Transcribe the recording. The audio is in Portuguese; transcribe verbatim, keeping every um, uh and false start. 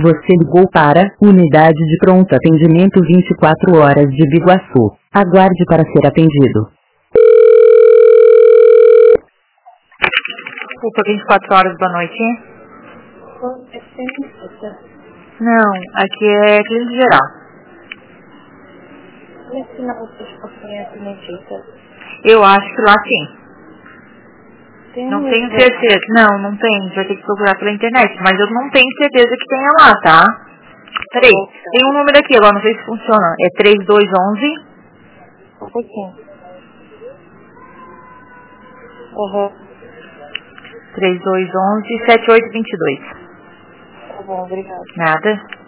Você ligou para Unidade de Pronto Atendimento vinte e quatro horas de Biguaçu. Aguarde para ser atendido. Desculpa, vinte e quatro horas da noite. Não, aqui é clínica geral. Mas se não vocês fossem atendida? Eu acho que lá sim. Tem Não um tenho lugar. certeza. Não, não tem. Vai ter que procurar pela internet. Mas eu não tenho certeza que tenha lá, tá? Peraí, tem um número aqui, agora não sei se funciona. É três dois um um. Um pouquinho. Aham. três dois um um, sete oito dois dois. Tá bom, obrigada. Nada.